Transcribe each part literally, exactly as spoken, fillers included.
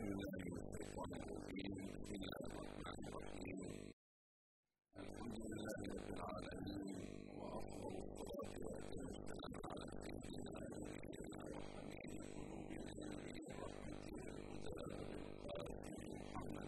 بالله من الشيطان الرجيم. بسم الله الرحمن الرحيم. الحمد لله رب العالمين، وأفضل الصلاة وأتم السلام على سيدنا ونبينا وحبيب قلوبنا نبي الرحمة والهدى بالقاسم محمد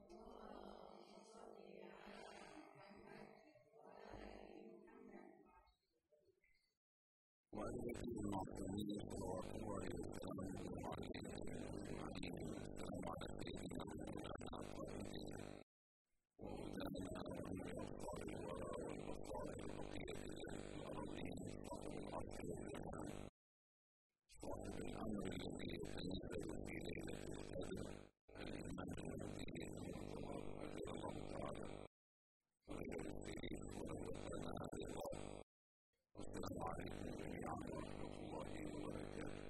وآله المعصومين صلوات الله وسلامه عليه أجمعين. السلام على سيدنا مولانا الطاهرين وهدانا ومن أبصار الورى والبصائر بقية الله في الأرضين، صاحب العرش والجمال، صاحب الأمر الذي يتنزل في ليلة القدر، الإمام الذي المنتظر أجر الله تعالى خير السيد ورزقنا رضاه. والسلام عليكم جميعا ورحمة الله وبركاته.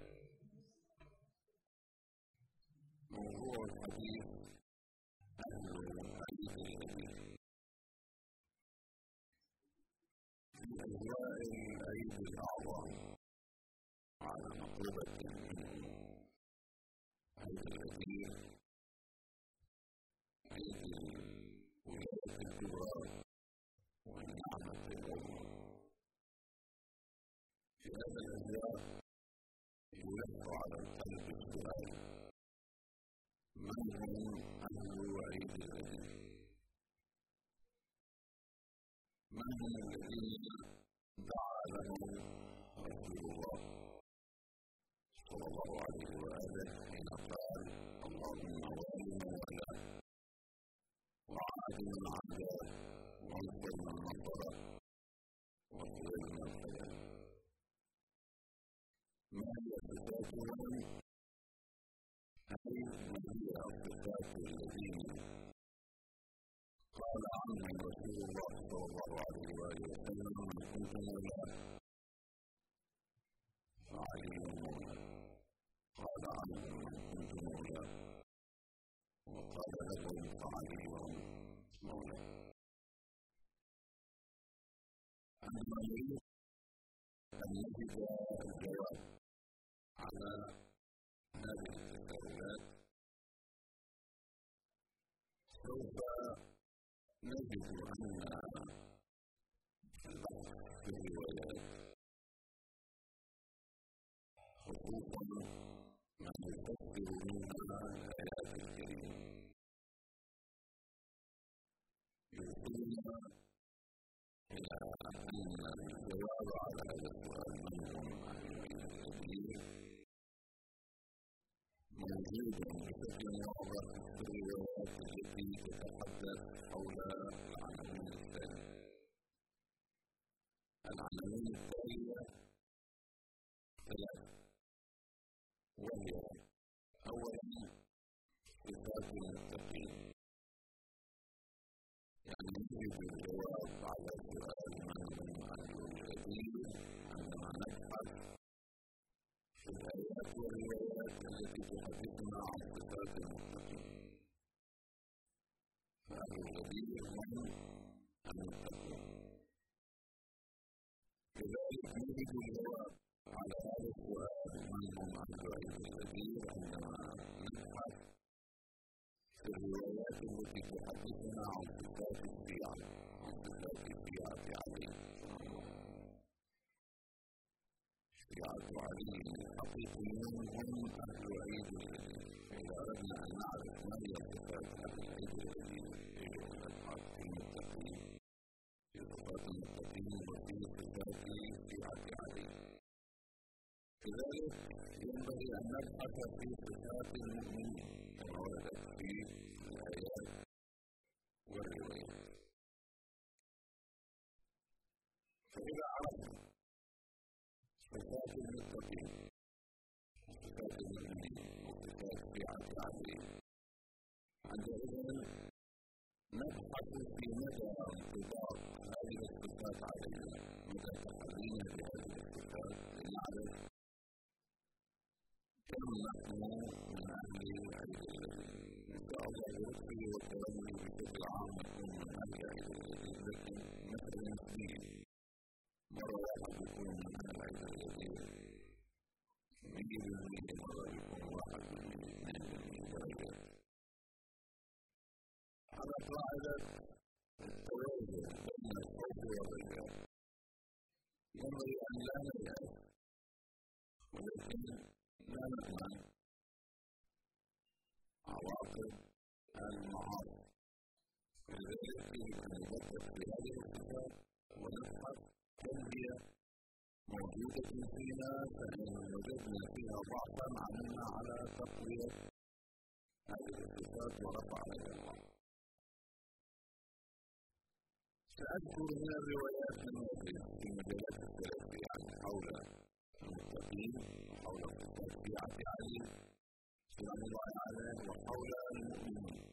موضوع الحديث أهل الحديث الجديد في أجواء العيد الأعظم على مقربة منه. عيد الجديد عيد الولاية الكبرى والنعمة العظمى. في هذا الأجواء يلف على القلب السؤال: من هم أهل عيد الجديد؟ من هم الذين دعا لهم رسول الله صلى الله عليه وآله حين قال: اللهم ولي ولا وعاد من عاداه وانصر من نصره وخذل من خذل. ما هي صفاتهم؟ أي ما هي الصفات الذين قال عنهم رسول الله صلى الله عليه وآله وسلم: من كنت مولاه فعلي مولاه. قال عنهم: من كنت مولاه وقال لهم: فعلي مولاه. عندما نريد أن نجد الجواب على هذه التساؤلات سوف نجد أن البحث في الروايات، خصوصا ما يفسر منها الآيات الكريمة، يوصلنا إلى أن الجواب على هذا السؤال: من هم أهل العيد الجديد؟ موجود بشكل واضح في الروايات التي تتحدث حول العناوين التالية. العناوين التالية ثلاث، وهي: أولا صفات المتقين، يعني نجد الجواب على سؤال من هم أهل الجديد عندما نبحث في الآيات والروايات التي تحدثنا عن صفات المتقين. فأهل الجديد هم المتقون. كذلك نجد الجواب على هذا السؤال: من هم أهل عيد الجديد عندما نبحث في الروايات التي تحدثنا عن صفات الشيعة، عن صفات الشيعة عليه السلام. شيعة علي الحقيقيون هم أهل عيد الجديد. فإذا أردنا أن نعرف ما هي صفات أهل عيد الجديد يجب أن نبحث في المتقين، في صفات المتقين وفي صفات شيعة علي. كذلك ينبغي أن نبحث في صفات المؤمنين كما وردت في الآيات والروايات. فإذا عرفنا صفات المتقين وصفات المؤمنين وصفات شيعة علي، عندئذ نبحث في مدى انطباق هذه الصفات علينا، مدى تحرينا بهذه الصفات، لنعرف كم نحن من أهل عيد الجديد. إن شاء الله برزقه وكرمه بشكل عام نكون من أهل عيد الجديد، لكن مثلا نسبيا مرة واحد يكون من أهل عيد الجديد مية بالمية، مرة يكون واحد بالمية، اثنين بالمية درجات. قاعدة التوازن بين الخوف والرجاء. ينبغي أن لا نيأس ولكن لا نأمن عواقب المعاصي، ولذلك يجب أن نفكر في هذه الصفات ونبحث كم هي موجودة فينا، فإن وجدنا فيها ضعفا عملنا على تقوية هذه الصفات ورفعها إلى الله. سأذكر من الروايات التي في مجالات السلف يعني حول المتقين وحول الصفات شيعة علي سلام الله عليه وحول المؤمنين.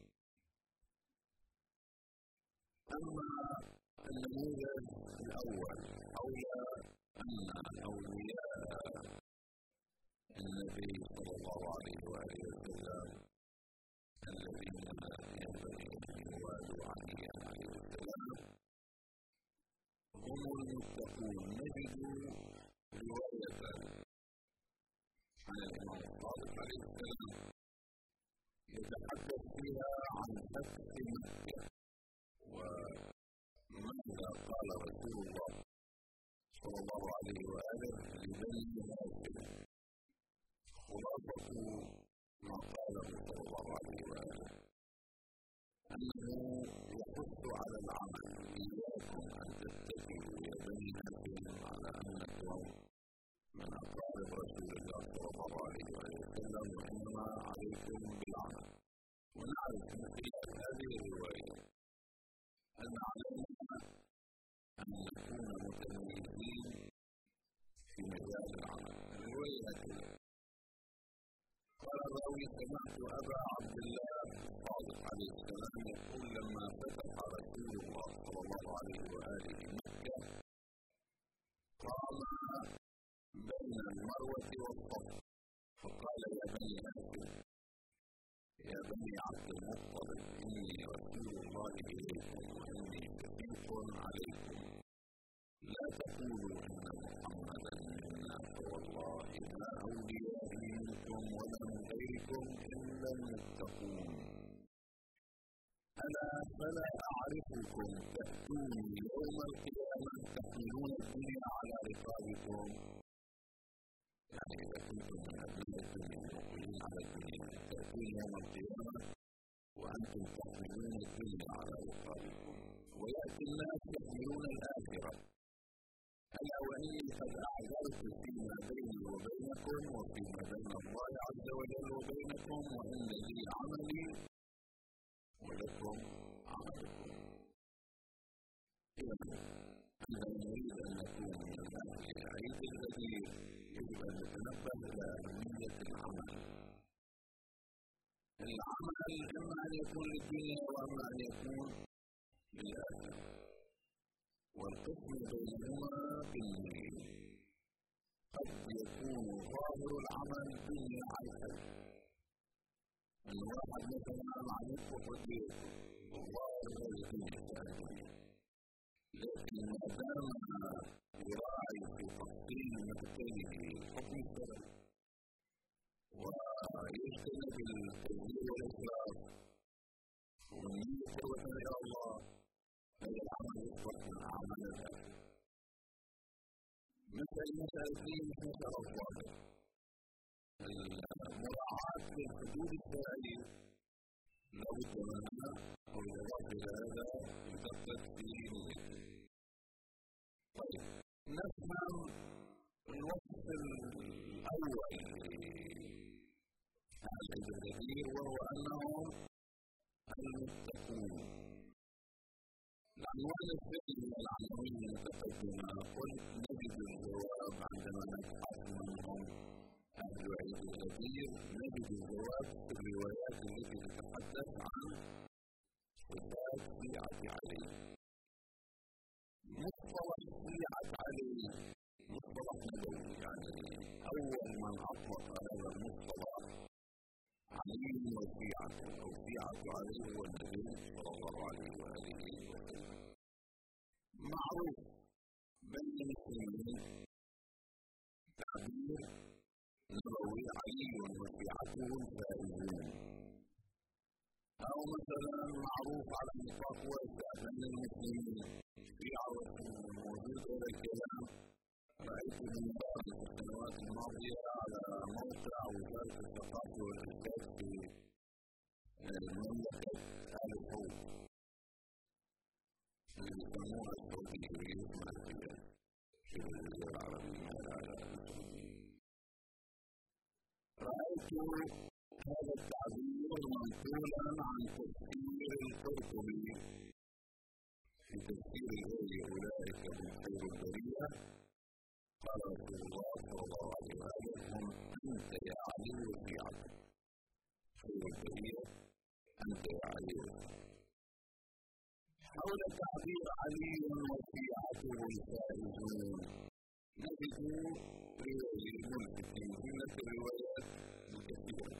أما النموذج الأول حول أن أولياء النبي صلى الله عليه وآله وسلم الذين ينبغي أن يوالوا عليا عليه السلام هم المتقون، نجد رواية عن الإمام الصادق عليه السلام يتحدث فيها عن فتح مكة وماذا قال رسول الله صلى الله عليه وآله لبني هاشم. خلاصة ما قاله صلى الله عليه وآله أنه يحث على العمل، إياكم أن تتكلوا يا بني هاشم على أنكم من أقارب رسول الله صلى الله عليه وسلم وإنما عليكم بالعمل. ونعرف من خلال هذه الرواية أن علينا أن نكون متميزين في مجال العمل. الرواية هكذا قال الراوي: سمعت أبا عبد الله الصادق عليه السلام يقول لما فتح رسول الله صلى الله عليه وآله مكة قام بين المروة والصفا فقال: يا بني هاشم يا بني عبد المطلب إني رسول الله إليكم وإني شفيق عليكم، لا تقولوا إن محمدا منا فوالله ما أوليائي منكم ولا من غيركم إلا المتقون. ألا فلا أعرفكم تأتوني يوم القيامة تحملون الدنيا على رقابكم، يعني إذا كنتم من أبناء الدنيا مقبلين على الدنيا تأتون يوم القيامة وأنتم تحملون الدنيا على رقابكم، ويأتي الناس يحملون الآخرة. ألا وإني قد أعذرت فيما بيني وبينكم وفيما بين الله عز وجل وبينكم، وإن لي عملي ولكم عملكم. إذا عندما نريد أن نكون من الناس العيد الذي يجب أن نتنبه إلى أهمية العمل. العمل إما أن يكون للدنيا وإما أن يكون للآخرة، والقسم بينهما بالنية. قد يكون ظاهر العمل دنيا عيسى، أن واحد مثلا عمل وفقير والظاهر غير دنيا، لكن ما دام يراعي في تفصيل مكانه حكم السبب ويجتنب التبذير والإسراف والنية توبة إلى الله، هذا العمل يصبح من أعمال الآخرة. مثل المسألتين مثل الظاهر، المراعاة للحدود الشرعية لابد منها، والإضافة إلى هذا يدقق في نيته. طيب نفهم الوصف الأول لهذا الكثير وهو أنهم المتقون. العنوان الثاني من العناوين المتقدمة قلت نجد الجواب عندما نبحث منهم أهل العيد الكثير، نجد الجواب في الروايات التي تتحدث عن صفات شيعة علي. مصطلح شيعة علي مصطلح نبوي، يعني أول من أطلق هذا المصطلح علي وشيعته أو شيعة علي هو النبي صلى الله عليه وآله وسلم. معروف بين المسلمين تعبير نبوي: علي وشيعته الفائزون، أو مثلا معروف على نطاق واسع بين المسلمين في عرض موجود هذا الكلام. رأيت من بعض السنوات الماضية على موقع وزارة الثقافة والإرشاد في مملكة آل سعود اللي يسموها السعودية ويسمى في الجزيرة العربية السعودية. رأيت هذا التعبير منقولا عن تفسير القرطبي في تفسير الآية أولئك هم خير البرية. قال رسول الله صلى الله عليه وسلم: أنت يا علي وشيعتك. خير البرية أنت يا علي وشيعتك. حول تعبير علي وشيعته الفائزون نجد ملفتين جملة الروايات الكثيرة.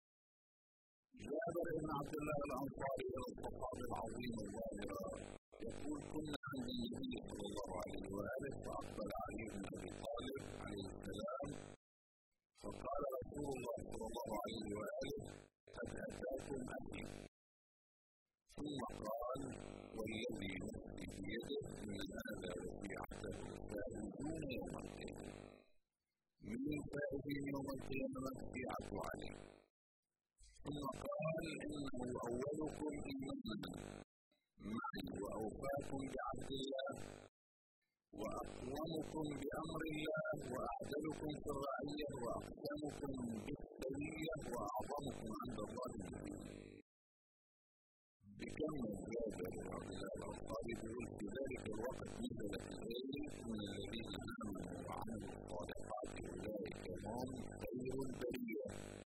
جابر بن عبد الله الأنصاري الصحابي العظيم الظاهرة يقول: كنا عند النبي صلى الله عليه وآله فأقبل علي بن أبي طالب عليه السلام فقال رسول الله صلى الله عليه وآله: قد أتاكم أخي. ثم قال: والذي نفسي بيده من هذا وشيعته فائزون يوم القيامة. من فائزين يوم القيامة شيعة علي. ثم قال: إنه أولكم إيمانا معي وأوفاكم بعهد الله وأقومكم بأمر الله وأعدلكم في الرعية وأقسمكم بالسوية وأعظمكم عند الله المسلمين. بكم جابر رضي الله الأنصاري يقول: في ذلك الوقت نزلت الآية: إن الذين آمنوا وعملوا الصالحات أولئك هم خير البرية.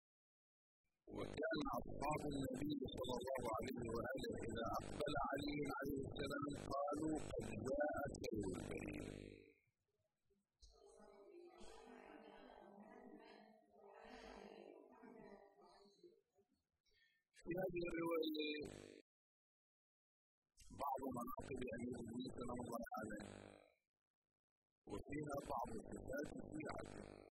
وكان أصحاب النبي صلى الله عليه وآله إذا أقبل علي عليه السلام قالوا: قد جاء خير البرية. في هذه الرواية بعض مناقب أمير المؤمنين سلام الله عليه، وفيها بعض صفات الشيعة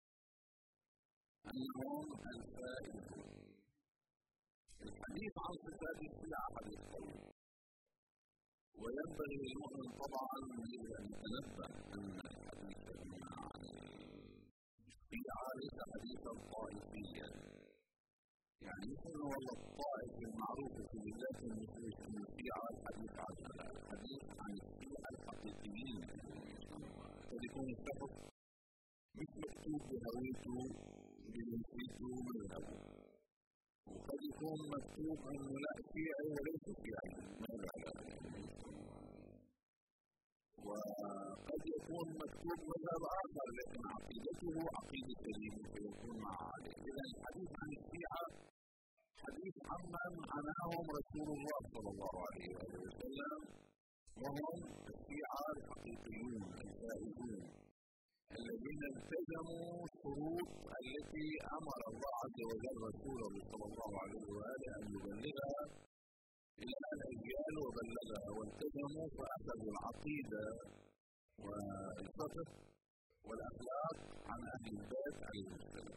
أنهم الفائزون. الحديث عن صفات الشيعة حديث طويل، وينبغي للمؤمن طبعا أن يتنبه أن الحديث عن الشيعة ليس حديثا طائفيا، يعني يكون والله الطائف المعروف في بلاد النصوص من الشيعة الحديث عنها، لا، الحديث عن الشيعة الحقيقيين قد يكون الشخص مش مكتوب بهويته بجنسيته مذهبه، وقد يكون مكتوب انه لا شيعي وليس شيعي، ماذا لا يعني، وقد يكون مكتوب مذهب اخر لكن عقيدته عقيده سليمه فيكون مع عليه. اذا الحديث عن الشيعه حديث عمن عناهم رسول الله صلى الله عليه وسلم، وهم الشيعه الحقيقيون الفائزون الذين التزموا الشروط التي امر الله عز وجل رسوله صلى الله عليه واله ان يبلغها الى الاجيال وبلغها، والتزموا فاخذوا العقيده والفقه والاخلاق عن اهل البيت عليهم السلام.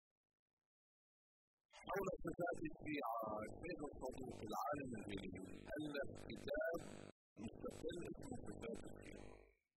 حول صفات الشيعه الشيخ الصدوق العالم الجليل الف كتاب مستقل اسمه صفات الشيعه.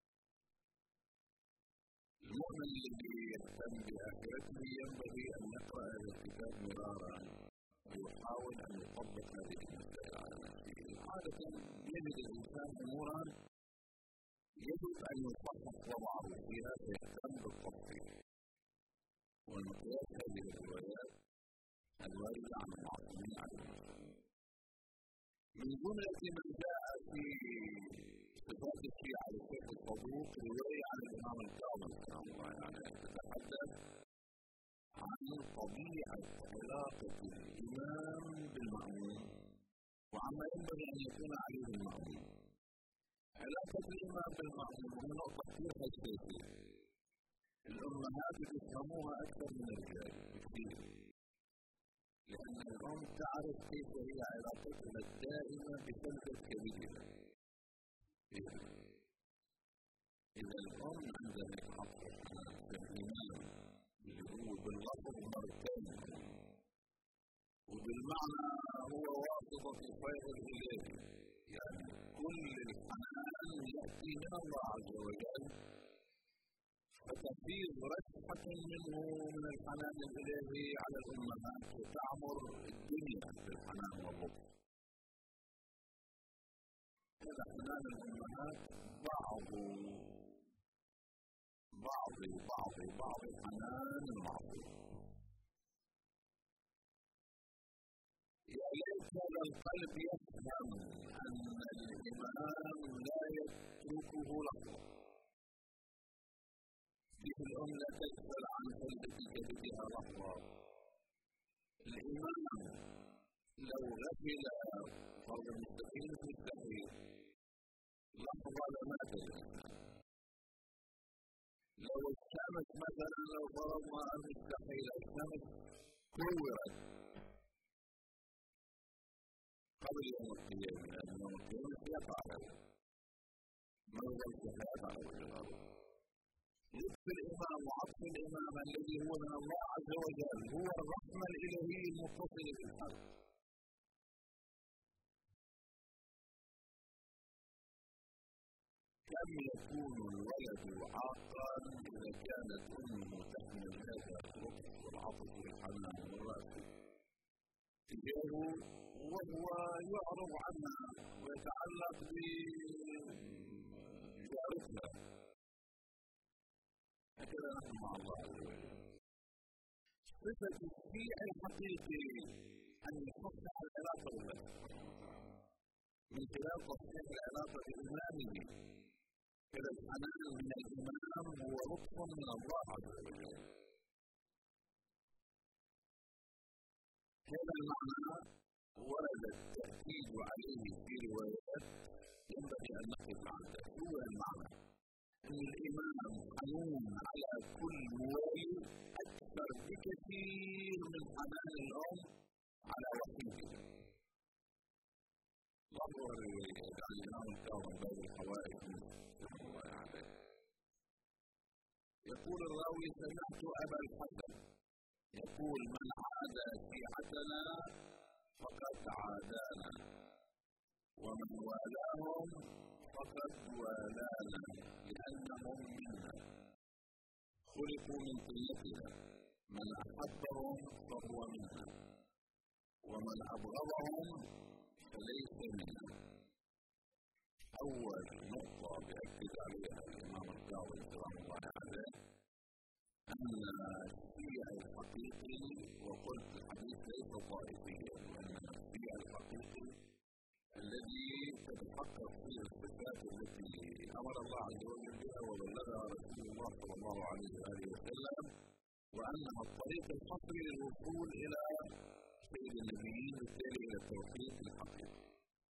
المؤمن الذي يهتم بآخرته ينبغي أن يقرأ هذا الكتاب مرارا ويحاول أن يطبق هذه المسائل على نفسه. عادة يجد الإنسان أمورا يجب أن يصحح وضعه فيها فيهتم بالتصحيح والمقياس هذه الروايات الواردة عن المعصومين عليهم السلام. من جملة ما جاء في صفات الشيعة للشيخ الصدوق رواية عن الإمام الكاظم رحمه الله عليه تتحدث عن طبيعة علاقة الإمام بالمأمون وعما ينبغي أن يكون عليه المأمون. علاقة الإمام بالمأمون هي نقطة كثير حساسة، الأمهات يفهموها أكثر من الرجال بكثير، لأن الأم تعرف كيف هي علاقتها الدائمة بسلطة كبيرة. إذا الأم عندها حق الإمام اللي هو باللفظ مرتين بالمعنى هو واسطة الخير الإلهي، يعني كل الحنان يأتي من الله عز وجل، فتفيض رشحة منه من الحنان الإلهي على الأمهات وتعمر الدنيا بالحنان واللطف. هذا حنان الأمهات بعض بعض بعض بعض الحنان المعصوم. يا ليت هذا القلب يفهم أن الإمام لا يتركه لحظة. فيه الأم لا تغفل عن قلبة جدها لحظة. الإمام لو غفل فرض المستقيم مستحيل لحظة لمات الإنسان. لو الشمس مثلا لو فرضنا مستحيل الشمس كورت قبل يوم القيامة، لأن يوم القيامة يقع ما هو الجهاد على وجه الأرض. لطف الإمام وعطف الإمام الذي هو من الله عز وجل هو الرحمة الإلهية المتصلة بالحق. كم يكون الولد عاقا إذا كانت أمه تحمل هذا اللطف والعطف والحنان والرأفة تجاهه وهو يعرض عنها ويتعلق بجارتها. هكذا نحن مع الله عز وجل. صفة الشيء الحقيقي أن يصحح العلاقة بالله من خلال تصحيح العلاقة بإمامه. كذا الحنان من الإمام هو لطف من الله عز وجل. هذا المعنى ورد التأكيد عليه في روايات ينبغي أن نقف عنها. هو المعنى أن الإمام حنون على كل والي أكثر بكثير من حنان الأم على وحيدها. ظهر الروايات عن الإمام الكاظم باب الحوائج رحمه الله عليه. يقول الراوي: سمعت أبا الحسن يقول: من عادى شيعتنا فقد عادانا، ومن والاهم فقد والانا، لأنهم منا خلقوا من طينتنا. من أحبهم فهو منا، ومن أبغضهم فليس منا. أول نقطة بأكد عليها الإمام الكاظم رحمه الله عليه أن الشيعة الحقيقي، وقلت الحديث ليس طائفيا، وإنما الشيعة الحقيقي الذي تتحقق فيه الصفات التي أمر الله عز وجل بها وبلغها رسول الله صلى الله عليه وآله وسلم، وأنها الطريق الحصري للوصول إلى سيد النبيين بالتالي إلى التوحيد الحقيقي.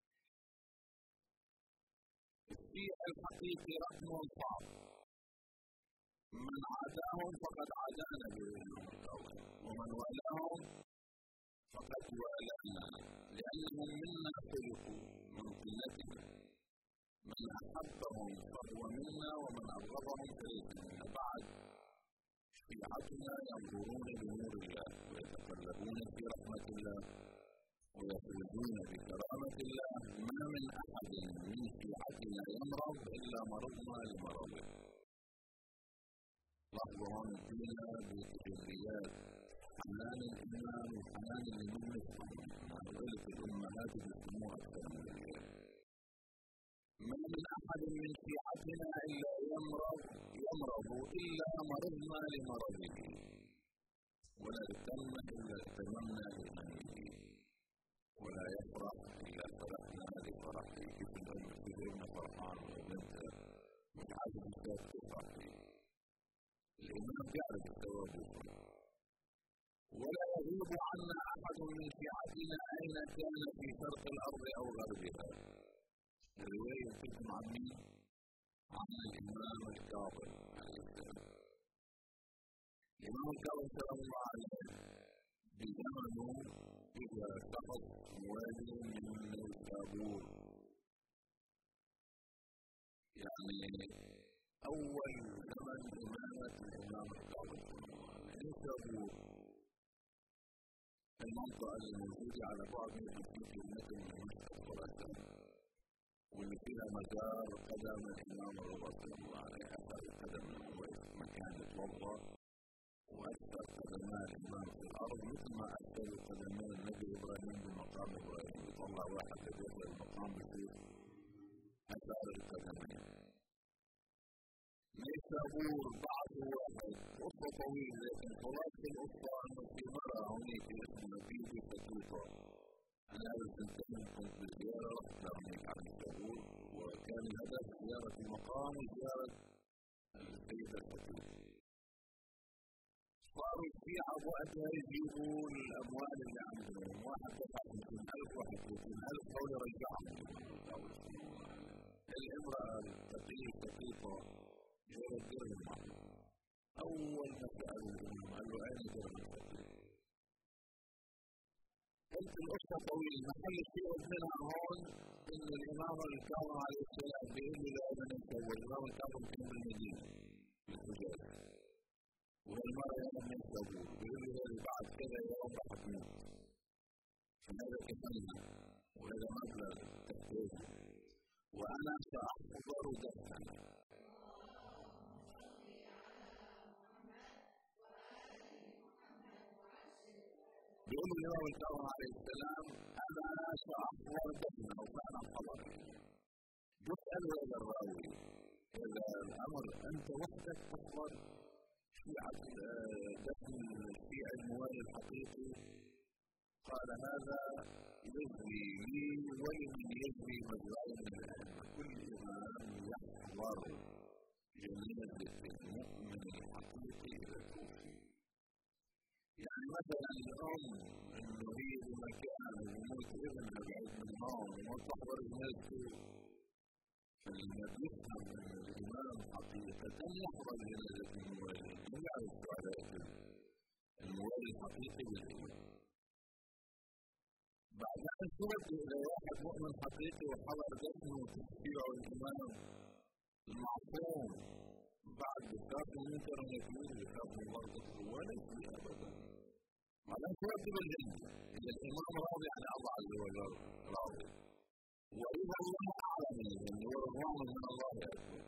الشيعة الحقيقي رقم صعب. من عاداهم فقد عادانا بالإمام الكاظم، ومن والاهم فقد والانا، لأنهم منا خلقوا من طينتنا. من أحبهم فهو منا، ومن أبغضهم فليس منا. بعد شيعتنا ينظرون بنور الله ويتقلبون في رحمة الله ويخرجون بكرامة الله. ما من أحد من شيعتنا يمرض إلا مرضنا لمرضه. لاحظوا هون فينا بتجليات حنان الإمام وحنان الإمام الإسلامي، مع ذلك الأمهات يسموه أكثر من ذلك. ما من أحد من شيعتنا إلا يمرض يمرض إلا مرضنا لمرضه، ولا يتم إلا اهتممنا بأمره، ولا يفرح إلا فرحنا لفرحه. كيف الأم تجربنا فرحان وبنتها متعجب بذات فرحه. الإمام يعرف الثواب والصلاة. ولا يغيب عنا أحد من شيعتنا أين كان في شرق الأرض أو غربها. الرواية تكون عن مين؟ عن الإمام الكاظم عليه السلام. الإمام الكاظم سلام الله عليه بزمنه إذا سقط موالي من نيسابور، يعني أول زمن إمامة الإمام الكاظم نيسابور المنطقة الموجودة على بعد مئة وخمسين كيلومتر من مشرق خراسان، واللي فيها مزار قدم الإمام الرضا صلى الله عليه أثر القدم الأويس مكان يتوضأ، وأثر قدمان الإمام في الأرض مثل ما أثر قدمان النبي إبراهيم بمقام إبراهيم، يطلع واحد يدخل المقام بيصير أثار القدمين. نيسابور بعضه واحد قصة طويلة، لكن خلاصة القصة أنه في مرة هونيك اسمها بيبي فتوطة. أنا قبل سنتين كنت بزيارة رحت هونيك على نيسابور، وكان الهدف زيارة المقام وزيارة السيدة فتوطة. صاروا الشيعة بوقتها يجيبوا الأموال اللي عندهم، واحد دفع خمسين ألف واحد ثلاثين ألف حول يرجعهم. الامرأة التقية فتوطة جرت درهم معه. أول ما سأله قال له أين درهم فتوطة؟ قلت القصة طويلة، محل الشيء منها هون إن الإمام الكاظم عليه السلام بيقول له لا من يسوي، الإمام الكاظم كان بالمدينة بالحجاز، والمرة يوم من يسوي بيقول له اللي بعد كذا يوم راح تموت، فهذا كفلنا وهذا مبلغ تحتاجه وأنا سأحضر دفنك. بيقول الإمام الكاظم عليه السلام أنا سأحضر دفنه وفعلا حضر. يسأل هذا الراوي إذا الأمر أنت وحدك تحضر شيعة دفن الشيعة الموالي الحقيقي؟ قال هذا يجري لي ولمن يجري مجرعين من الأئمة، كل إمام يحضر جنازة المؤمن الحقيقي إلى الكوفي. يعني مثلا الأم إنه هي بمكان وموت ابنها بعيد من النوم وما تحضر جنازته، فلما بيفهم أن الإمام حقيقة يحضر جنازة الموالي، من يعرف على الموالي الحقيقي بالإمام. بعد أن ترد إلى واحد مؤمن حقيقي وحضر دفنه وتشفيعه الإمام المعصوم بعد بكاف المنكر والنكير بكاف المرضى ولا شيء أبدا. معناه ترد بالجنة إذا الإمام راضي عن الله عز وجل راضي، وإذا الله أعلم الجنة والرضوان من الله أكبر.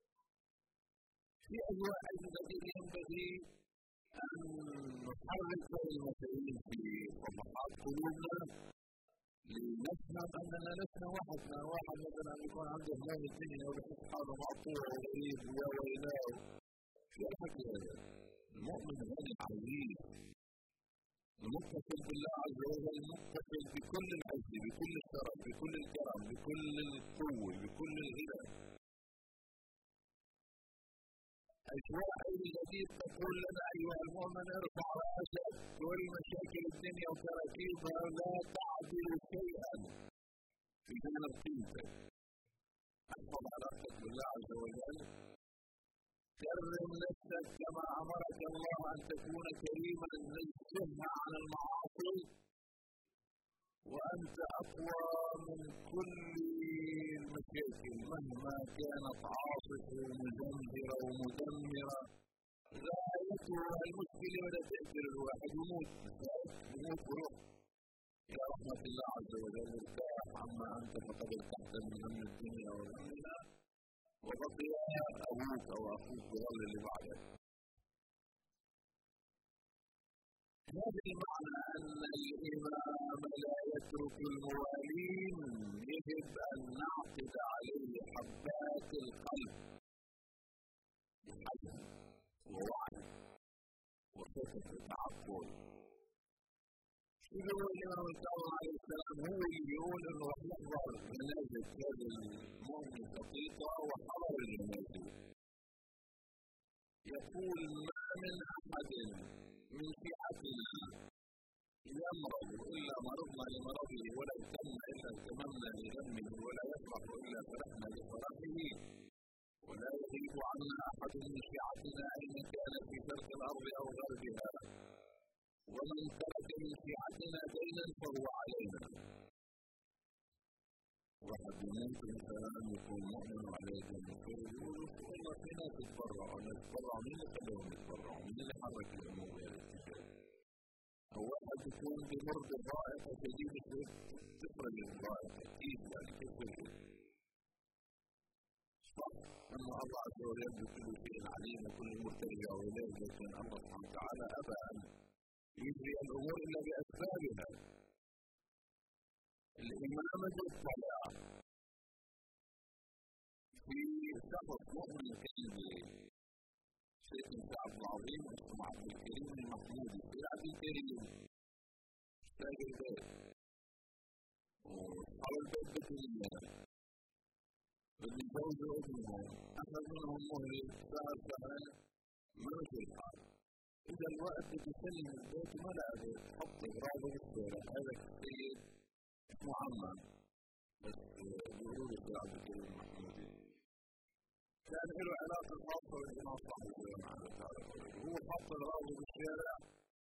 في أجواء التي ينبغي أن نحرك المسائل في طبقات قلوبنا لنفهم أننا لسنا وحدنا. واحد مثلا يكون عنده هموم الدنيا ويحس حاله مقطوع وغريب يا ويلاه، شو الحكي هذا؟ المؤمن غني عزيز المتصل بالله عز وجل، المتصل بكل العز بكل الشرف بكل الكرم بكل القوة بكل الغنى. أجواء التي تقول لنا أيها المؤمن ارفع رأسك والمشاكل الدنيا وكراكيبها لا تعدل شيئا في جانب قيمتك. احفظ علاقتك بالله عز وجل، كرم نفسك كما أمرك الله أن تكون كريما، نزهها عن المعاصي وأنت أقوى من كل المشاكل مهما كانت عاصفة ومزمهرة ومدمرة. لا يكون المشكلة ولا تأثير الواحد يموت يموت وروح إلى رحمة الله عز وجل. ارتاح عما أنت فقد ارتحت من هم الدنيا والأمنة، وبقي أبوك أو أخوك وظل اللي بعدك. هذا المعنى أن الإمام لا يترك الموالين، يجب أن نعقد عليه حبات القلب بحزم ووعي وفكر وتعقل. شو بيقول الإمام الكاظم عليه السلام؟ هو اللي بيقول إنه رح يحضر جنازة هذا المؤمن الحقيقة وحضر الجنازة. يقول ما من أحد من شيعتنا يمرض إلا مرضنا لمرضه، ولا يهتم إلا اهتممنا لذنبه، ولا يفرح إلا فرحنا لفرحه، ولا يغيب عنا أحد من شيعتنا أين كان في شرق الأرض أو غربها، ومن ترك من شيعتنا دينا فهو علينا. واحد يموت مثلا يكون مؤمن عليه المفروض يقول والله في ناس يتبرعوا، ناس يتبرعوا، مين اللي خلوهم يتبرعوا؟ مين اللي حرك الأمور بهذا الاتجاه؟ أو واحد يكون بمر بضائقة شديدة تخرج الضائقة أكيد يعني تخرج. صح أن الله عز وجل بكل شيء عليم وكل أمور ترجع إليه، لكن الله سبحانه وتعالى أبى أن يجري الأمور إلا بأسبابها. الإمام اطلع في شخص مؤمن كان شيخ عبد العظيم اسمه عبد الكريم المحمودي. عبد الكريم تاجر البيت وحول البيت بكل بالمتجوز ابنهم أخذ منهم مهلة شهر شهرين ما في الحال. إذا الوقت بتسلم البيت ما لقى حط إغراضه بالشارع. هذا السيد اسمه عمان بس بيقولوا له الشيخ عبد الكريم المحمودي كان له علاقة خاصة بالإمام صاحب الجامعة. هو حط إغراضه بالشارع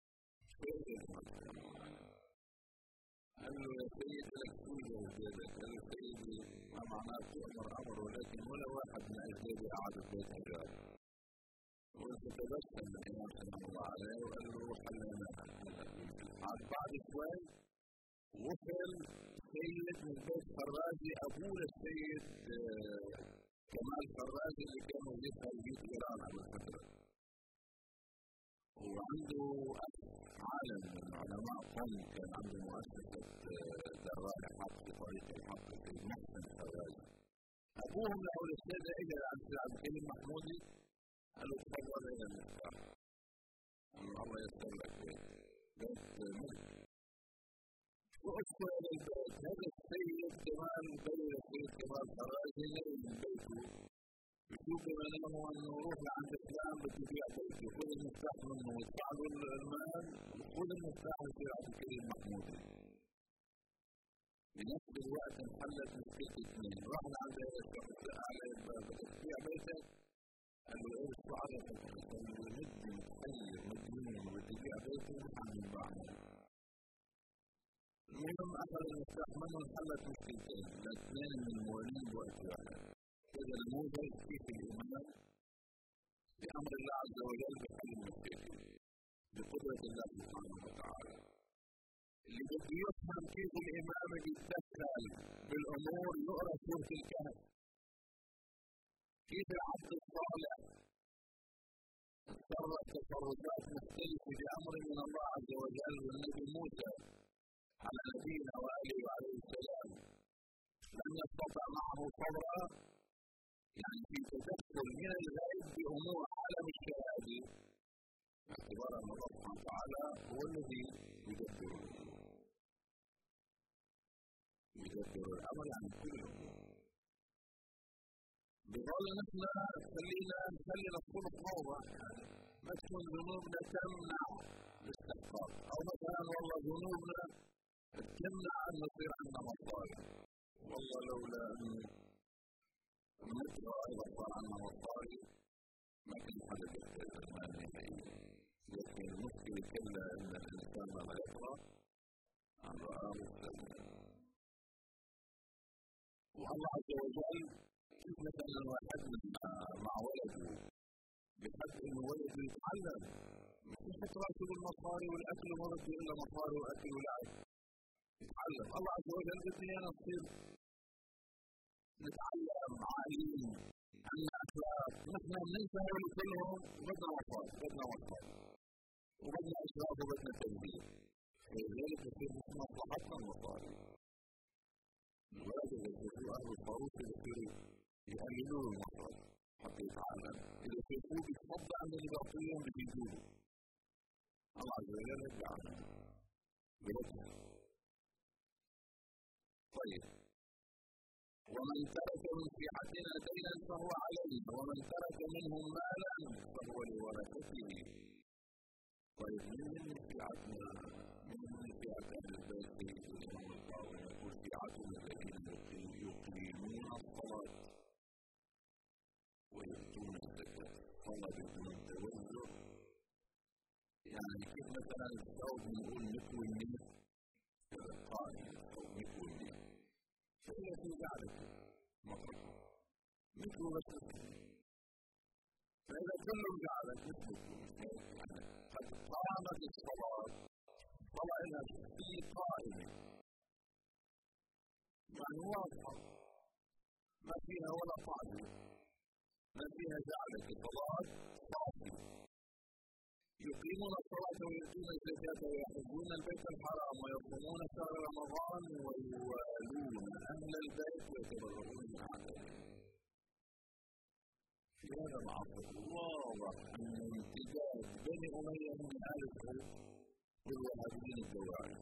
قال له يا سيد لك سوجة وزيادك. قال له سيدي ما معناه تؤمر أمر ولكن ولا واحد من أجدادي قعد في بيت حجاب. وانت تبسم الإمام سلام الله عليه وقال له روح خلينا عاد. بعد شوي وصل سيد من بيت فراجي أبوه السيد كمال فراجي اللي كانوا يسأل بيت إيران على الفترة، وعنده عالم من علماء قوم كان عنده مؤسسة دراء الحق في طريق الحق في محسن فراجي. أبوهم له السيدة إجا عند عبد الكريم المحمودي قال له تفضل إلى المفتاح أن الله يسر لك بيت ملك وأدخل إلى البيت. هذا السيد كمال بين السيد كمال فراجي نزل من بيته يشوف منامه أنه روح لعند فلان بده يبيع بيته خذ المفتاح منه وادفع له المال وخذ المفتاح ويصير عبد الكريم المحمودي. بنفس الوقت انحلت مشكلة اثنين. راح لعند الشخص على بدك تبيع بيتك قال له ايه شو عرفك؟ قال له مدي متحير مديون وبده يبيع بيته ومش عم يبيعه. المهم أخذ المفتاح منه انحلت مشكلتين الاثنين من الموالين بوقت واحد. إذا الموجز كيف الإمام بأمر الله عز وجل بحل المشاكل بقدرة الله سبحانه وتعالى. اللي بده يفهم كيف الإمام بيتدخل بالأمور يقرأ سورة الكهف. كيف العبد الصالح تصرف تصرفات مختلفة بأمر من الله عز وجل. والنبي موسى على نبينا وآله وعليه السلام لم يستطع معه صبرا، يعني في تدخل من الغيب بأمور عالم الشهادة باعتبار أن الله سبحانه وتعالى هو الذي يدبر يدبر الأمر عن كل الأمور. بظل نحن خلينا نخلي الصلح موضع يعني ما تكون ذنوبنا تمنع الاستحقاق، أو مثلا والله ذنوبنا تمنع أن نصير عندنا مصالح. والله لولا أن نقرأ أيضا صار عنا مصاري ما كان حل الزمان نهائيا. لكن المشكلة كلها أن الإنسان لما يقرأ عن رآه السلام. والله عز وجل كيف مثلا واحد مع ولده بحد إنه ولده يتعلم مش يحط راسه بالمصاري والأكل وما بده إلا مصاري وأكل ولعب يتعلم. الله عز وجل بدنا نصير نتعلم عالم عنا أخلاق. نحن بننسى هؤلاء كلهم وبدنا وصال بدنا وصال وبدنا إشراف وبدنا تنبيه. لذلك يصير مصلحتنا المصاري. الولد اللي يصيروا أهل الطاروس يصيروا يقللوا المصاري حتى يتعلم. إذا يصيروا بيتفضل عن اللي بيعطيهم بيجيبوه. الله عز وجل يجعلنا بركة. طيب ومن ترك من شيعتنا دينا فهو عليه ومن ترك منهم مالا فهو لورثته. طيب من من شيعتنا من من شيعة أهل البيت الإمام الطاوي يقول شيعتنا الذين يقيمون الصلاة ويؤتون الزكاة. طلب من التوزع يعني كيف مثلا الثوب نقول نكوي النية كذا قائم أو نكوي النية فهي في ذلك مطرقة مثل مثل. فإذا كلهم جعلت مثل يعني قد قامت الصلاة طلع لها شخصية قائمة يعني واضحة ما فيها ولا طعن ما فيها جعلة صلاة صافية يقيمون الصلاة ويؤتون الزكاة ويحجون البيت الحرام ويصومون شهر رمضان ويوالون أهل البيت ويتبرؤون من أعدائهم. في هذا العصر واضح أن امتداد بني أمية من آل سعود والوهابيين الدواعي.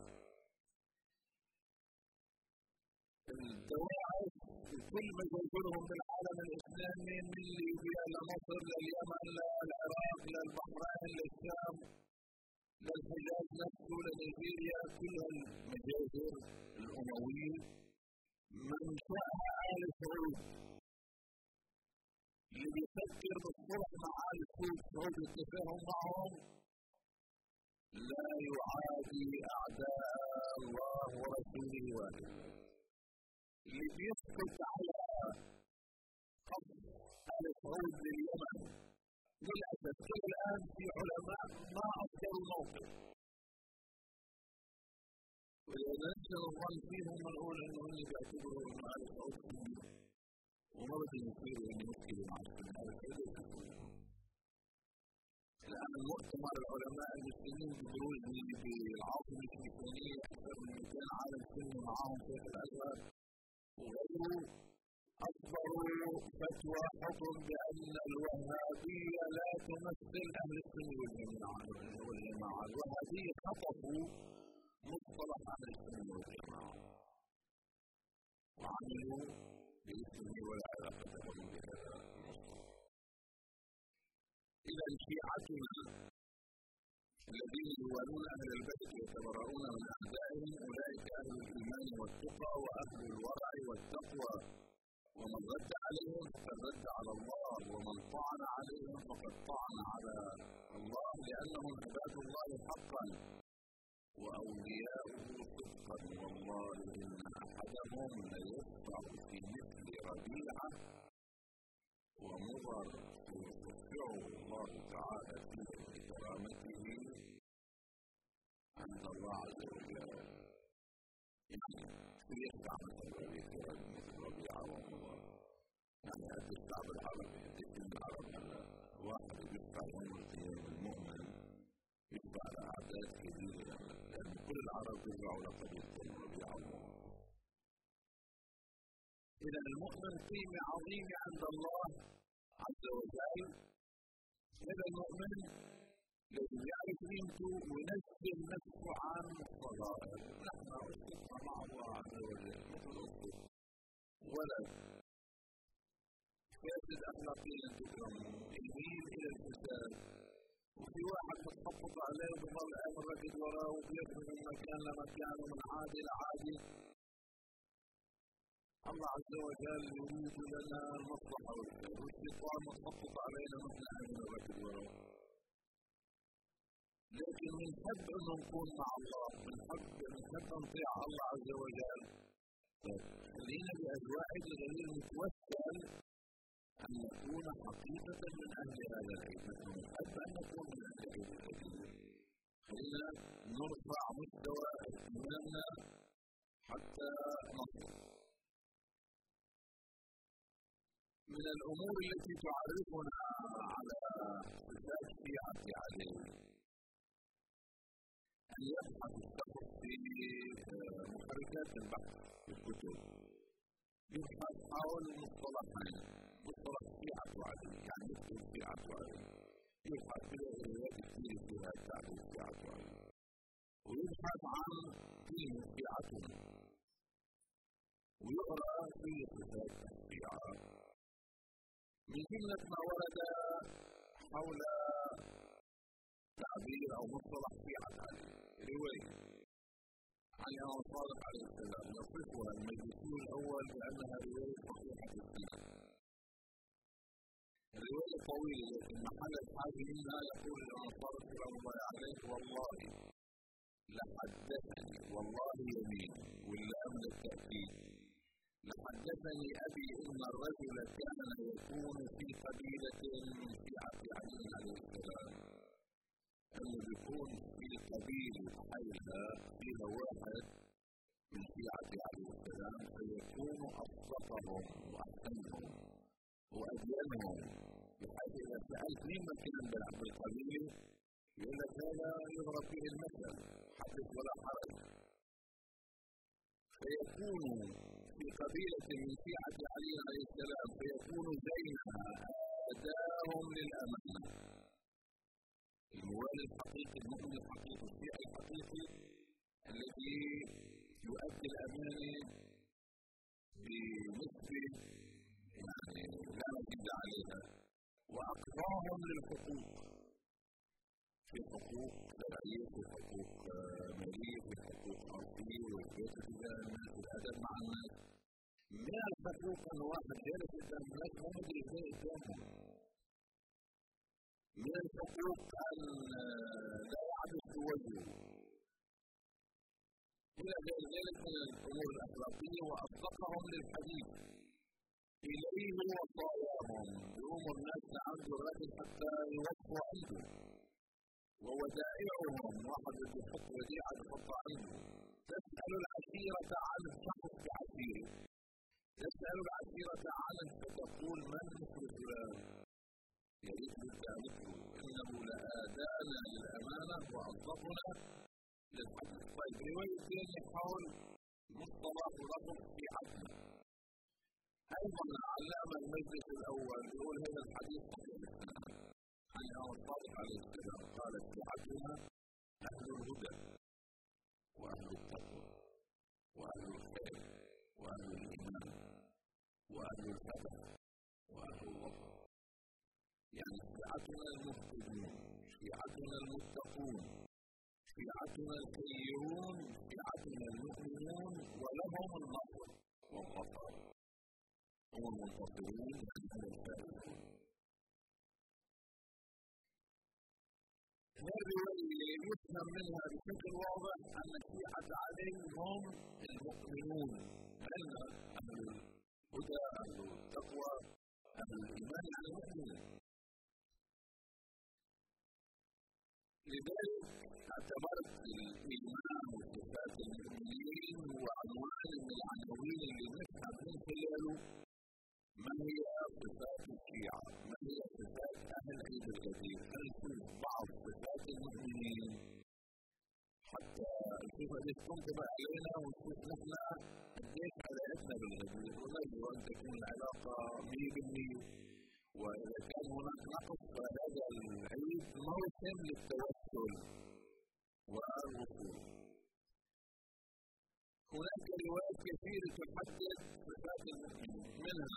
الدواعي كل ما يقولهم بالعالم الإسلامي من ليبيا لمصر لليمن للعراق للبحرين للشام للحجاز نفسه لنيجيريا كل المجازر الأموية منشأها آل سعود. اللي بيفكر بالصلح مع آل سعود والتفاهم معهم لا يعادي أعداء الله ورسوله واحدا. اللي بيسقط على قصد آل سعود لليمن للأسف كل الآن في علماء ما أصدروا الموقف وإذا ننشر الظن فيهم ونقول إنه اللي بيعتبروا إنه آل سعود وما بدهم يصيروا إنه مشكلة مع السنة. الآن المؤتمر العلماء المسلمين ببروج بالعاصمة الفلسطينية أكثر من مئتين عالم سني معاهم شيخ الأزهر وغيره أصدروا فتوى حكم بأن الوهابية لا تمثل أهل السنة والجماعة. الوهابية خطفوا مصطلح أهل السنة والجماعة وعملوا باسمه ولا علاقة لهم بهذا المصطلح. إذا شيعتنا الذين يوالون أهل البيت ويتبرؤون من أعدائهم أولئك أهل الإيمان والتقى وأهل الورع والتقوى ومن رد عليهم فقد رد على الله ومن طعن عليهم فقد طعن على الله لأنهم عباد الله حقا وأولياؤه صدقا والله إن أحدهم ليشفع في مثل ربيعة ومضر يشفعه الله تعالى فيه بكرامته عند الله عز وجل. يعني يشفع مثل ربيعة ومضر يعني هذا الشعب العربي يتم العرب واحد يشفع يوم القيامة المؤمن يشفع لأعداد كثيرة لأن كل العرب يرجعوا لقبيلة ربيعة ومضر. إذا المؤمن قيمة عظيمة عند الله عز وجل. هذا المؤمن لازم يعرف قيمته وينزل نفسه عن الصغائر. نحن أسقطنا مع الله عز وجل مثل أسقط ولد فاسد أخلاقيا يميل إلى الفساد وفي واحد متخبط عليه وبظل آمر رجل وراه وبيخرج من مكان لمكان ومن عادي لعادي. الله عز وجل يريد لنا المصلحة والخير والشيطان متخبط علينا مثل آمر رجل وراه. لكن بنحب انه نكون مع الله بنحب بنحب نطيع الله عز وجل. خلينا بأجواء الغير متوكل أن نكون حقيقة من أهل هذا العيد. نحن نحب أن نكون من أهل هذا العيد. خلينا نرفع مستوى اهتمامنا حتى نصل. من الأمور التي تعرفنا على صفات الشيعة عليه أن يبحث الشخص في محركات البحث في الكتب يبحث حول مصطلحين مصطلح الشيعة عليه يعني يكتب الشيعة عليه يبحث في الروايات كثير فيها تعريف الشيعة عليه ويبحث عن قيمة الشيعة ويقرأ في صفات الشيعة. من جملة ما ورد حول تعبير أو مصطلح الشيعة عليه رواية عن الإمام الصادق عليه السلام يصفها المجلسي الأول بأنها رواية صحيحة السنة. الرواية طويلة لكن محل الحاجة منها يقول الإمام الصادق سلام الله عليه والله لحدثني والله يمين واللام للتأكيد لحدثني أبي إن الرجل كان يكون في قبيلة من شيعة علي عليه السلام أنه بيكون في قبيلة حيها فيها واحد من شيعة عليه السلام فيكون أصدقهم وأحسنهم وأدينهم، بحيث إذا سألت مين ممكن أن بالقبيلة يقول لك هذا يضرب فيه المثل حدث ولا حرج. فيكون في قبيلة من شيعة علي عليه السلام فيكون زينها أداهم للأمانة، الموالي الحقيقي المؤمن الحقيقي الشيعي الحقيقي الذي يؤدي الأمانة بنسبة يعني لا نجد عليها، وأقضاهم للحقوق، في حقوق شرعية في حقوق مالية في حقوق أرضية والبيت تجاه الناس والأدب مع الناس. من الحقوق أن واحد جالس قدام الناس ما يدري ازاي قدامهم. من الحقوق أن لا يعبث بوجهه. إلى غير ذلك من الأمور الأخلاقية. وأطلقهم للحديث إليه وصاياهم، يقوم الناس لعنده الرجل حتى يوقفوا عنده، وودائعهم واحد بده يحط وديعة يحط عنده. تسأل العشيرة عن الشخص بعشيره، تسأل العشيرة عنه فتقول من مثل فلان، يا ريت بدها مثله، إنه لآدانا للأمانة وأصدقنا للحديث. طيب روايتين حول مصطلح الرجل في عدنا. أيضا علامة المجلس الأول يقول هذا الحديث صحيح عن الصادق عليه السلام قال اتبعتنا أهل الهدى وأهل التقوى وأهل الخير وأهل الإيمان وأهل الفتح وأهل الوفا. يعني شيعتنا المهتدون، شيعتنا المتقون، شيعتنا الخيرون، شيعتنا المؤمنون، ولهم النصر والظفر، هم المنتصرون يعني هم الفائزون. هذه يفهم منها بشكل واضح أن شيعة علي هم المؤمنون، أهل الهدى أهل التقوى أهل الإيمان يعني المؤمنون. لذلك اعتبرت الإيمان وصفات المؤمنين هو عنوان من العناوين اللي نفهم من خلاله ما هي صفات الشيعة، ما هي صفات أهل عيد الغدير. هنشوف بعض صفات المؤمنين حتى نشوف قديش تنطبق علينا ونشوف نحن قديش علاقتنا بالغدير، ونرجو أن تكون العلاقة مية بالمية. وإذا كان هناك نقص فهذا العيد موسم للتوسل والوصول. هناك روايات كثيرة تحدث صفات المؤمنين، منها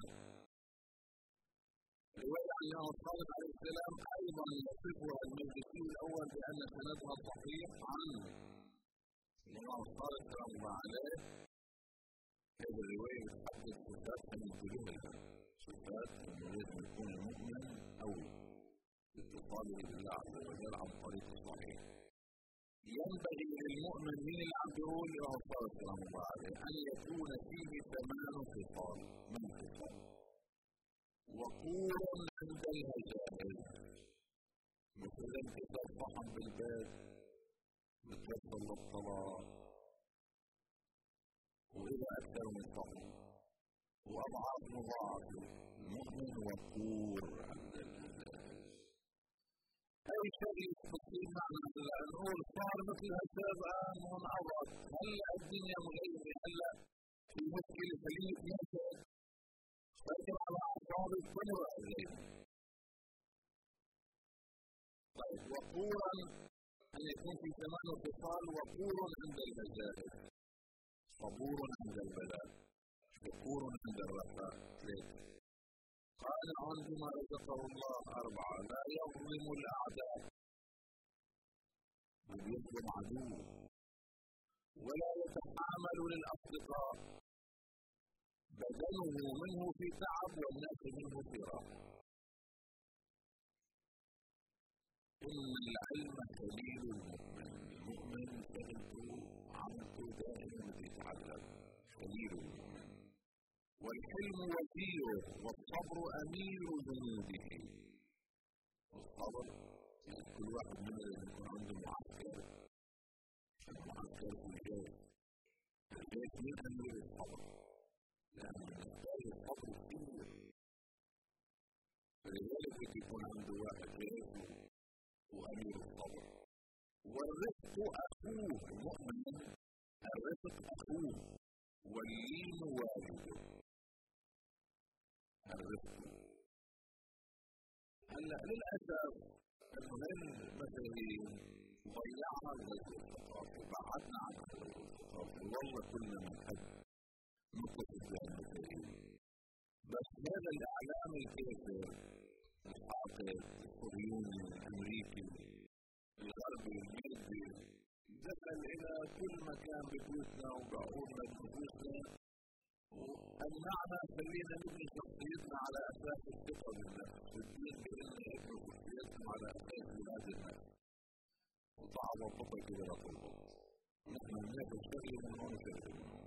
رواية عن الصادق عليه السلام أيضا يصفها المجلسي الأول بأن سندها صحيح عن الإمام الصادق رحمه الله عليه. هذه الرواية تحدث صفات المؤمنين، صفات أنه لازم يكون المؤمن أو اتصاله بالله عز وجل عن طريق الصحيح. ينبغي للمؤمن من العبد يقول الإمام الصادق رحمه الله عليه أن يكون فيه ثمان خصال. من خصال؟ وقور عند الهجائر، مثل انكسار صحن بالبيت، بتوصل للصلاة، وإذا أكثر من صحن، وأضعاف مضاعفة. المؤمن وقور عند الهجائر. أي شيء يستطيع معنا هلا نقول صار مثل هالسابقة منعرض، هلا الدنيا مغيرة، هلا في مشكلة خليه يتنفس سيطر على أعصاب الصبر عليه. طيب وقورا أن يكون في ثمان خصال. وقور عند الهجائر، صبور عند البلاء، شكور عند الرخاء. قانع بما رزقه الله. أربعة لا يظلم الأعداء، بل يظلم عدوه. ولا يتحامل للأصدقاء، بدنه منه في تعب والناس منه في راحة. إن العلم خليل المؤمن، المؤمن شغلته عمته دائما يتعلم، خليل المؤمن. والحلم وزيره، والصبر أمير جنوده. والصبر كل واحد منا يكون عنده معسكر، المعسكر في الجيش. الجيش مين أمير الصبر؟ لأن محتاج الصبر كتير. فلذلك يكون عنده واحد جيش وأمير الصبر. والرفق أخوه المؤمن، الرفق أخوه واللين والده. الرفق هلا للأسف المهم مثلا ضيعنا الغزو الثقافي وبعدنا عن الغزو الثقافي، والله كلنا بنحب نتفق بالمثالين، بس هذا الإعلام الكافر الحاقد الصهيوني الأمريكي الغربي المادي دخل إلى كل مكان ببيوتنا وبعقولنا بنفوسنا، وأمنعنا خلينا نبني شخصيتنا على أساس الثقة بالنفس، والدين بإلنا يبني شخصيتنا على أساس ولاد النفس، وطعم البطل كده رب البطل، نحن بناخد شغل من هون شغل من هون.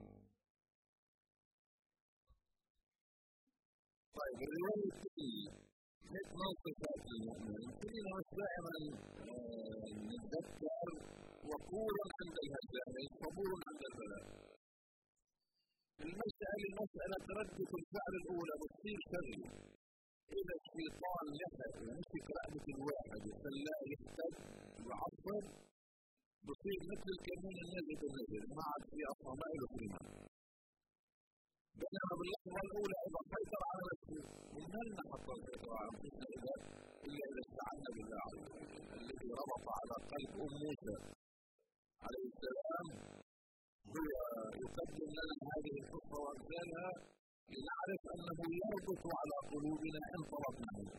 طيب الرواية الثانية هيك موقفات المؤمن، خلينا بس دائما نتذكر وقورا عند الهزائم صبور عند البلاء. المسألة المسألة تردد الفعل الأولى بتصير شغل، إذا الشيطان لحق ومسك رقبة الواحد وخلاه يحتد ويعصب بصير مثل الكمين النازل بالنزل، ما عاد في أصلا ما له قيمة. بينما باللحظة الأولى إذا سيطر على نفسه، من هل حتى السيطرة على نفسنا إذا إلا إذا استعنا بالله عز وجل الذي ربط على قلب أم موسى عليه السلام، هو يقدم لنا هذه القصة وأمثالها لنعرف أنه يربط على قلوبنا إن طلبنا منه.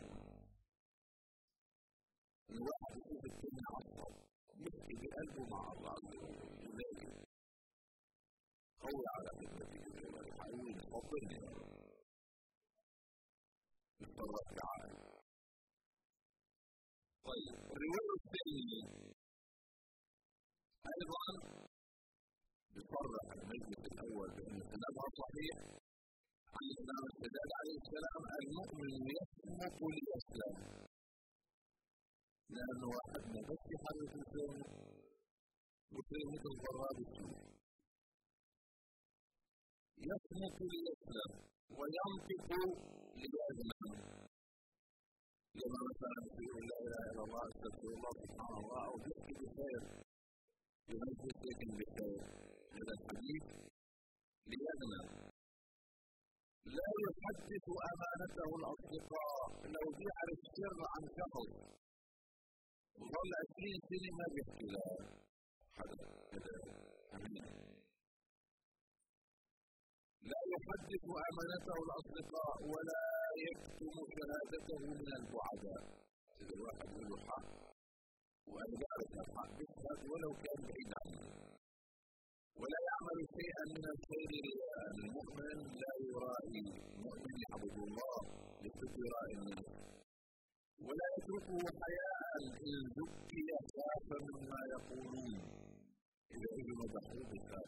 الواحد يشوف الثاني عصب يحكي بقلبه مع الله عز وجل، يلاقي قوي على فكرتي بالجبل، حيوين فضلني بالطرق تعالى. طيب الرواية الثانية أيضا بصرح المجلس الأول بأن سندها صحيح عن الإمام السداد عليه السلام: المؤمن يسمك ليسلم، لأن واحدنا بس يحرك لسانه ويصير مثل ضراب السوق. يسمك ليسلم وينطق ليغنم، لما مثلا يقول لا إله إلا الله استغفر الله سبحان الله أو يحكي بخير يمجد لكن بخير، هذا الحديث ليغنم. لا يحدث أمانته الأصدقاء، لو بيعرف سر عن شخص وظل عشرين سنة ما بيحكي له حدا كذا أمين. لا يحدث أمانته الأصدقاء ولا يكتم شهادته من البعداء. إذا الواحد يقول له حق وأنا بعرف الحق بيشهد ولو كان بعيد عنه. ولا يعمل شيئا من الخير المؤمن، لا يرائي، المؤمن يعبد الله لكل راء الناس. ولا يتركه حياء، إن ذكي خاف مما يقولون، إذا إذا مدحوه بخاف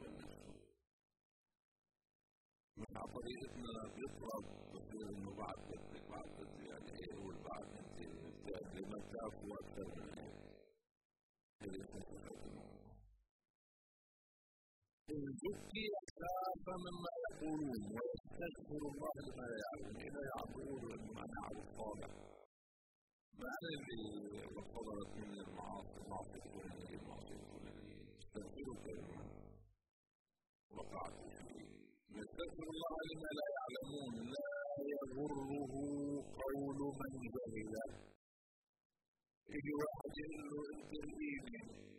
من عطريقنا بيطلب بصير إنه بعد بطلق بعد بطلق يعني إيه يقول بعد بطلق لما كافوا أكثر من هيك. هذه الخطوة إن ذكي خاف مما يقولون ويستغفر الله لما لا يعلمون، إذا يعبدون المعنى على الصالح. معنى اللي وصدرت من المعاصي معصية الفلانية المعصية الفلانية استغفرك لما وقعت فيه. يستغفر الله لما لا يعلمون، لا يغره قول من جهل. يجي واحد يقول له انت ايدي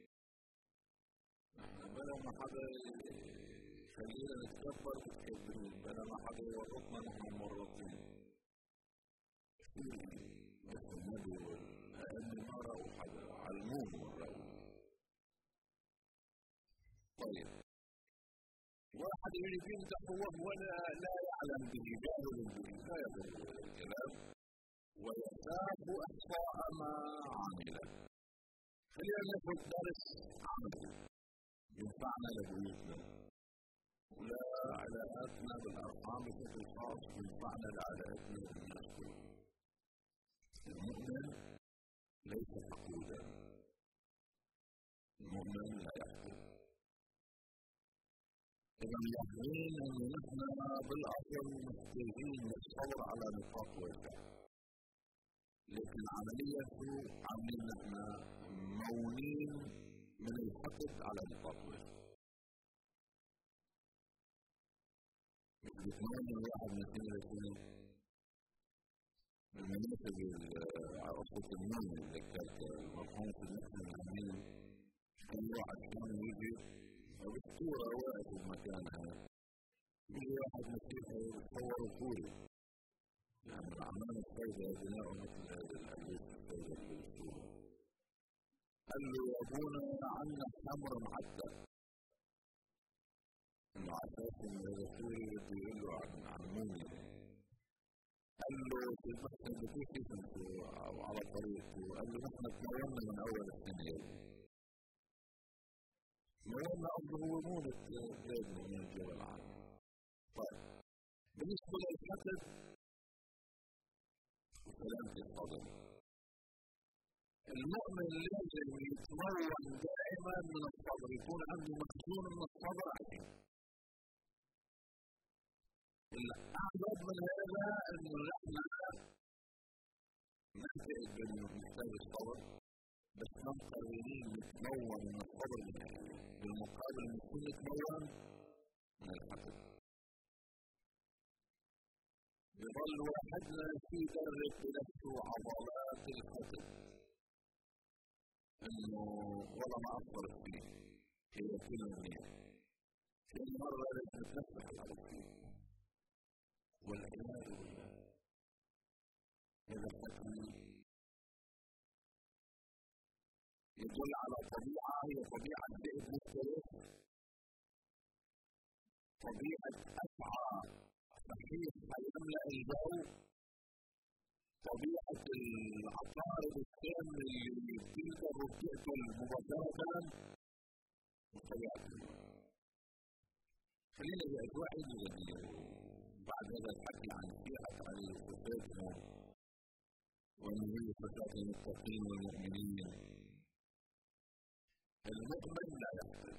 بلا ما حدا خلينا نتكبر متكبرين، بلا ما حدا يورطنا نحن مرتين. بس النبي والأئمة ما رأوا حدا، علموه مرة. طيب واحد يريد يمدح وهو لا يعلم به، جاهل به، لا يضر الكلام ويخاف إحصاء ما عمل. خلينا ناخذ درس عملي ينفعنا لبيوتنا ولا علاقاتنا بالأرحام بشكل خاص، ينفعنا لعلاقاتنا بالناس كلهم. المؤمن ليس حقودا. المؤمن لا يحقود. إذا يحمين أن نحن بالأصل محتاجين للصبر على نطاق واسع، لكن عملية عاملين نحن مونين من الحقد على نطاق واسع. بتمنى الواحد مثل يكون المناسب عرفة النوم اللي كانت مرحومة في المحن العاملين كان واحد كان يجي بالصورة واقف في مكانها، يجي واحد مسيحي يتصور طولي، يعني العمال السيدة بناء مثل هذا الأليس السيدة في الصورة. قال له يا أبونا عنا حمر معدل، إنه عساس إن هذا سوري بده يقول له عن مومي. قال له في المحن بكيف يسمسوا أو على طريقه، قال له نحن تمرنا من أول السنة. موضوع أرضه هو مولد زاد من الجبل العالي. طيب بالنسبة للحسد وسلامة الصدر، المؤمن لازم يتمرن دائما من الصبر، يكون عنده مخزون من الصبر عظيم. الأعظم من هذا إنه نحن نعتقد بأنه نحتاج الصبر، بس مقررين نتمون من الصبر من هذا. بالمقابل نكون نتمون من الحسد. يظل واحدنا في درجة نفسه عضلات الحسد، انه والله ما اصبر فيه هي كلمة منيح، كل مرة لازم نتنفح على فيه والعياذ بالله. هذا الحسد يدل على طبيعة هي طبيعة ذئب مختلف، طبيعة أسعى صحيح يملأ الجو، طبيعة العقارب السام اللي تقدر تقتل مباشرة، وطبيعة خلينا بأجواء جديدة. بعد هذا الحكي عن سيئة عليه صفاتهم وأنه هي صفات المتقين والمؤمنين، المؤمن لا يحسد.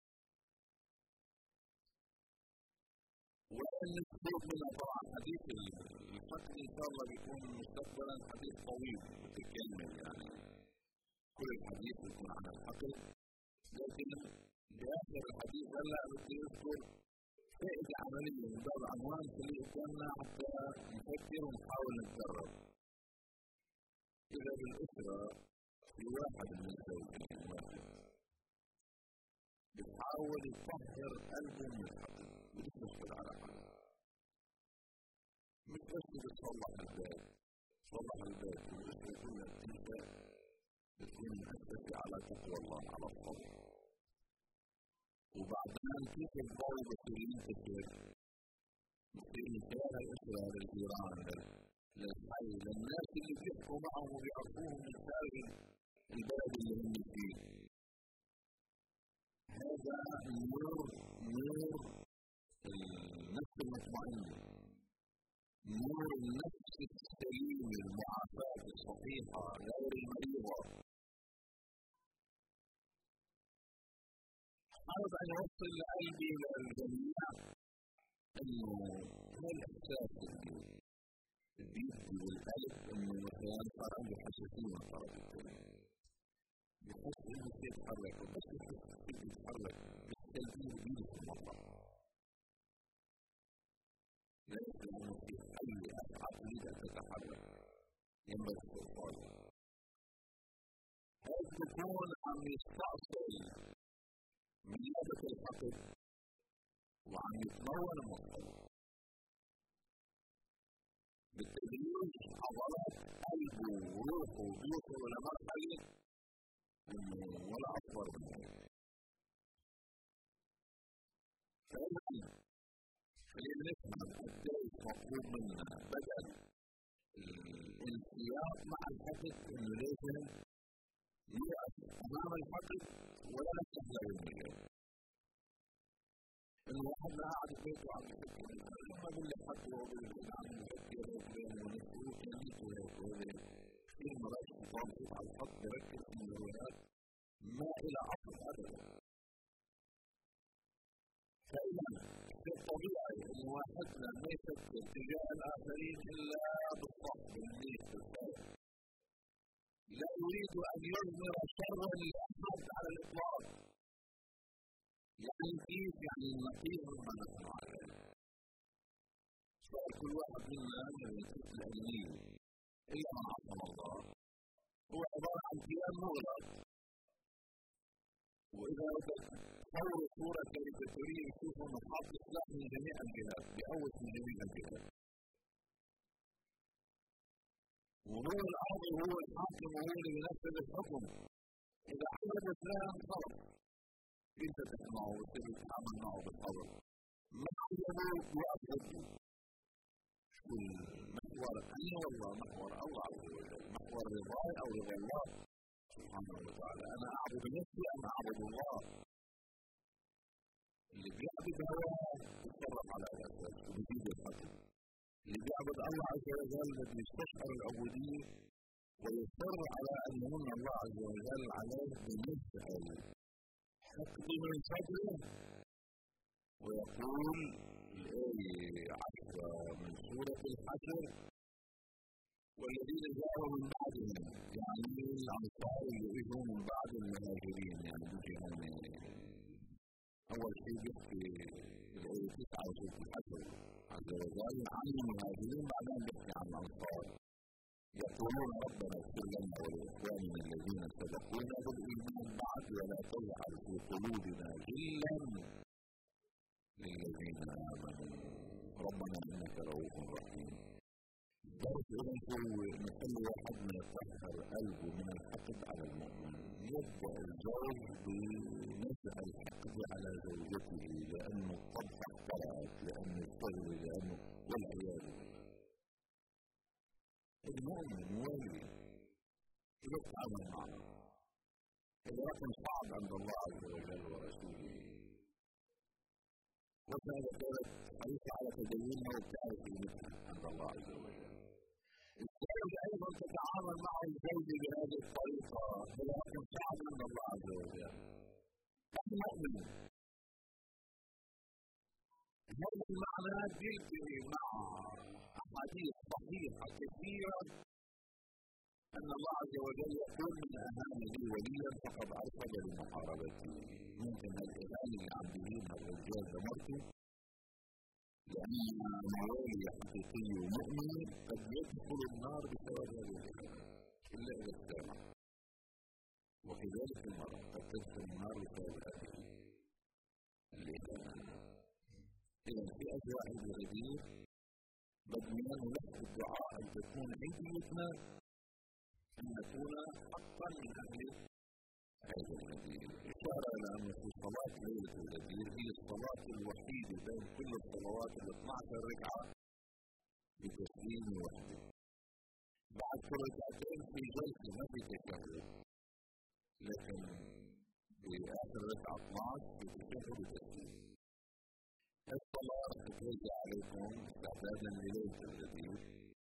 وأن الخروج منها طبعا حديث الحسد إن شاء الله بيكون مستقبلا حديث طويل متكامل، يعني كل الحديث يكون عن الحسد، لكن بآخر الحديث هلا بدي أذكر فائدة عملية من باب عنوان خليه قدامنا حتى نفكر ونحاول نتدرب. إذا بالأسرة في واحد من الزوجين واحد بتحاول يطهر قلبه من الحسد، بتشتغل على حاله، مش بس بتصلح البيت، تصلح البيت والأسرة كلها بتنشأ بتكون مؤسسة على تقوى الله على الصبر. وبعدين كيف الضوء بصير ينتشر، بصير ينتهي الأسرة للجيران للحي للناس اللي بيحكوا معهم وبيعرفوهم من خارج البلد اللي هم فيه. هذا نور نور النفس المطمئنة، نور النفس السليم، المعافاة الصحيحة غير المريضة. أريد أن أوصل لقلبي للجميع إنه هو الإحساس اللي بيدي بالقلب إنه مثلا صار عنده حساسية من الطرف الثاني، بحس إنه بيتحرك وبس بحس إنه بيتحرك بالسلبية بيده في المطلق، ليس إنه في أي أفعال تريد أن تتحرك ينبغي السلطان. هل تكون عم يستأصل من يابة الحقد وعم يتمرن المطلق بالتدريج عضلات قلبه وروحه وبيوصل إلى مرحلة إنه ولا أكبر من هذا. فإذا خلينا نفهم قديش مطلوب منا بدل الانسياق مع الحقد، إنه لازم نقف أمام الحقد ولا نفتح له يوم اليوم. إنه واحد قاعد في بيته عم يفكر لما باللي حقه وباللي عم يفكر بينه ونفسه كان يجي هيك كثير مرات متوسط على الخط يركز في الروايات ما إلى عقل أبدا. فإذا في الطبيعي أن واحدنا ما يفكر تجاه الآخرين إلا بالصح بالنية بالخير. لا يريد أن يظهر شرا لأحد على الإطلاق. يعني كيف؟ يعني النقيض مما نحن عليه. كل واحد منا من الأمين إلا من عصم الله هو عبارة عن كيان مغلق. وإذا تصور صورة كاريكاتورية يشوفوا محاط إصلاح من جميع الجهات بأول من جميع الجهات. وهو القاضي وهو الحاكم وهو اللي بينفذ الحكم. إذا عمل فلان خلص أنت تسمعه وتصير تتعامل معه بالصبر. ما عجبه يؤثر المحور أي والله محور الله عز وجل، محور رضاي أو رضا الله سبحانه وتعالى. أنا أعبد نفسي أم أعبد الله؟ اللي بيعبد هواه يتصرف على الأساس وبيجيب الحكم. اللي بيعبد الله عز وجل بده يستشعر العبودية ويصر على أن من الله عز وجل عليه بمثل حسب من فضله. ويقول الآية عشرة من سورة الحشر: والذين جاءوا من بعدهم، يعني الأنصار اللي اجوا من بعد المهاجرين، يعني بيجيهم أول شيء بيحكي الآية تسعة وسورة الحشر عز وجل عن المهاجرين، بعدين بيحكي عن الأنصار. يقولون ربنا اغفر لنا ولإخواننا الذين سبقونا بالإيمان بعد ولا تجعل في قلوبنا غلا للذين آمنوا ربنا إنك رؤوف رحيم. درس إذن هو نخلي واحدنا يطهر قلبه من الحقد على المؤمن. يبدأ الزوج بنزع الحقد على زوجته لأنه الطبخ اخترعت، لأنه الصغر، لأنه والعياذ بالله. المؤمن والي كيف يتعامل معه؟ هذا رقم صعب عند الله عز وجل ورسوله. وكذا كانت حريصة على تدينها وابتعاد قيمتها عند الله عز وجل. الزوج أيضا تتعامل معه الزوج بهذه الطريقة، هذا رقم صعب عند الله عز وجل. المؤمن هذا المعنى يلتقي مع أحاديث صحيحة كثيرة أن الله عز وجل يقول: من أهان لي وليا فقد أرشد لمحاربته. ممكن الإهانة اللي عم بيهين الرجال دمرته، لأن موالي حقيقي ومؤمن قد يدخل النار بسبب هذه الإهانة إلا إذا استمع. وكذلك المرأة قد تدخل النار بسبب هذه الإهانة. إذا في أجواء الغدير بدنا نلحق الدعاء أن تكون عيديتنا أن نكون حقا من أهل هذا الغدير. إشارة إلى أن في صلاة ليلة الغدير هي الصلاة الوحيدة بين كل الصلوات ال اثنتي عشرة ركعة بتسليم وحده. بعد كل ركعتين في جلسة ما في تشهد، لكن بآخر ركعة اثنتي عشرة في تشهد وتسليم. الصلاة تتوزع عليكم استعدادا لليلة الغدير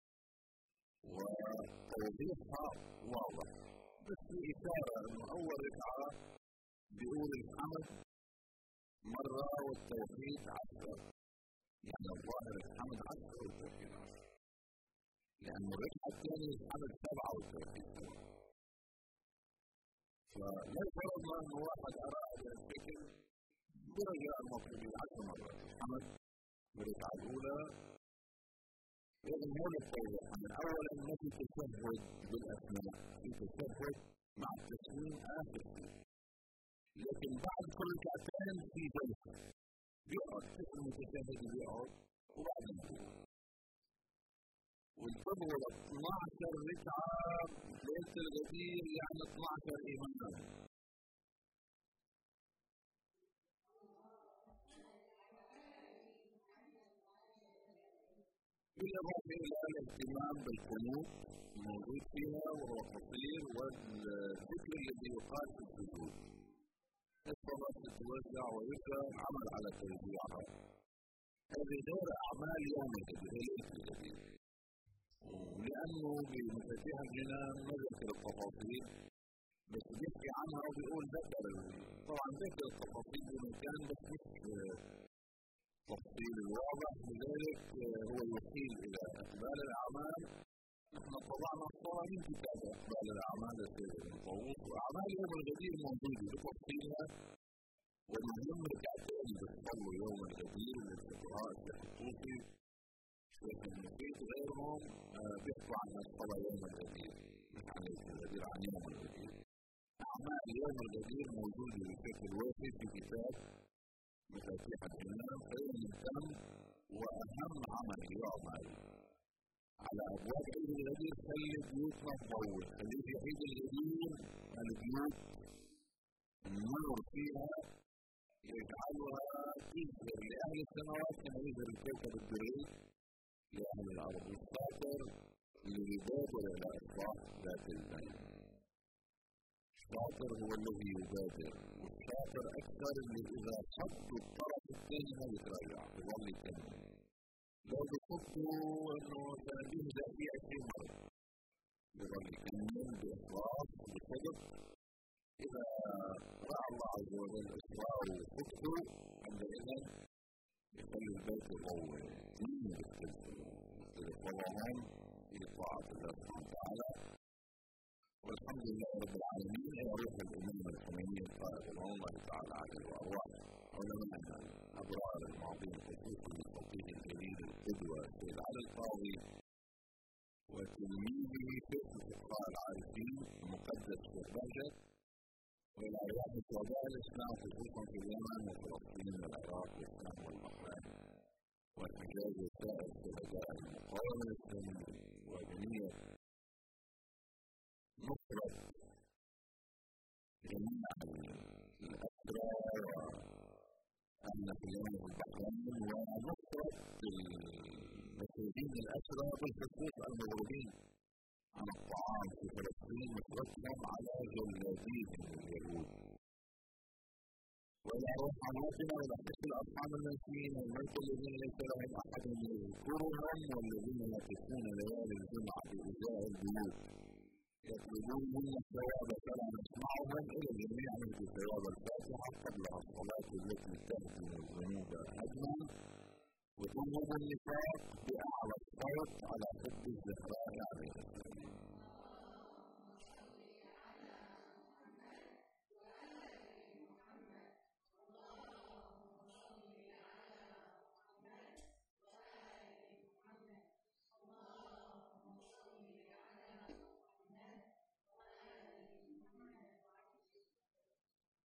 وتوضيحها واضح، بس في إشارة أنه أول ركعة بيقول الحمد مرة والتوحيد عشرة، يعني الظاهر الحمد عشرة والتوحيد عشرة، لأن الركعة الثانية الحمد سبعة والتوحيد سبعة. فلا يفرضنا أنه واحد أراد الفكر برجاء المطلوبين عشر مرات الحمد بالركعة الأولى. لازم هون التوضيح من أولا ما في تشهد بالأسماء، في تشهد مع التسليم آخر شيء، لكن بعد كل ركعتين في جلسة بيقعد كل متشهد بيقعد وبعدين يقعد. والقدوة اثنتي عشرة ركعة ليلة الغدير يعني اثنتي عشرة إمام. بالإضافة إلى الاهتمام بالقنوت الموجود فيها وهو خطير، والذكر الذي يقال في السجود. الصلاة تتوزع ويبدأ العمل على توزيعها. هذه غير أعمال يوم الغدير، ليلة الغدير. ولأنه بمفاتيح الجنان ما ذكر التفاصيل، بس بيحكي عنها وبيقول ذكر طبعا ذكر التفاصيل بمكان بس مش تفصيل الواضح، لذلك هو يشير إلى إقبال الأعمال. نحن طبعنا الصورة من كتاب إقبال الأعمال للسيد المطووس، وأعمال يوم الغدير موجودة بتفصيلها، ومهم ركعتين بتصلوا يوم الغدير للفقهاء الشيخ الطوسي الشيخ المفيد وغيرهم بيحكوا عن الصلاة يوم الغدير، مش عن الغدير، عن يوم الغدير. أعمال يوم الغدير موجودة بشكل وافي في كتاب مفاتيح الجنان. خير من تم وأهم عمل يعمل على أبواب عيد الغدير خلي بيوتنا تضوء، خلي في عيد الغدير البيوت النور فيها يجعلها تظهر لأهل السماوات كما يظهر الكوكب الدري لأهل الأرض، والشاطر اللي يبادر إلى إصلاح ذات البين. الشاطر هو الذي يبادر، والشاطر أكثر اللي إذا صدوا الطرف الثاني ما يتراجع يظل يكمل. لو بصدوا إنه سنبهدأ في عشرين مرة يظل يكمل بإخلاص بصدق. إذا رأى الله عز وجل إصراره وصدقه عندئذ يخلي البيت يضوي مين بالسلسلة يتطلعون في طاعة الله سبحانه وتعالى. والحمد لله رب العالمين. يا روح الأمم الخمينية القائد الله تعالى عليه وأرواح علمائنا أبرار الماضين خصوصا الفقيه الجليل القدوة السيد علي القاضي وتلميذه شيخ الفقهاء العارفين المقدس في بهجت، وإلى أرواح شهداء الإسلام خصوصا في اليمن وفلسطين والعراق والشام والبحرين والحجاز وسائر شهداء المقاومة الإسلامية وجميع نصرة جميع الأسرى وأهل في اليمن والبحرين، ونصرة المسؤولين الأسرى بالخصوص المغربين عن الطعام في فلسطين نصرتهم على جلاديهم اليهود. وإلى أرواح أمواتنا وإلى حسن الأرحام الميتين والموت الذين ليس لهم أحد يذكرهم والذين يقفون ليالي الجمعة بإزاء البيوت يطلبون منا الثواب فلا نسمعهم إلى الجميع من ثواب الفاتحة قبل الصلاة التي تهدم الذنوب هدما وتنهب النفاق بأعلى الصوت على حب الزهراء